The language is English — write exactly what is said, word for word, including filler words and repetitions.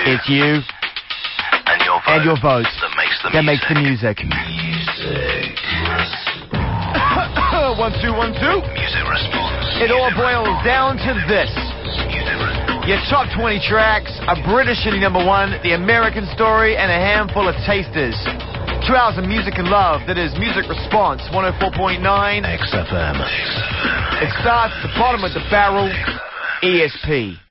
It's you. And your vote. And your vote. That makes the that music. makes the music. Music. one, two, one, two. Music response. It all boils down to this. Music response. Your top twenty tracks, a British indie number one, The American Story, and a handful of tasters. Two hours of music and love. That is Music Response, one oh four point nine X F M. It starts at the bottom of the barrel, E S P.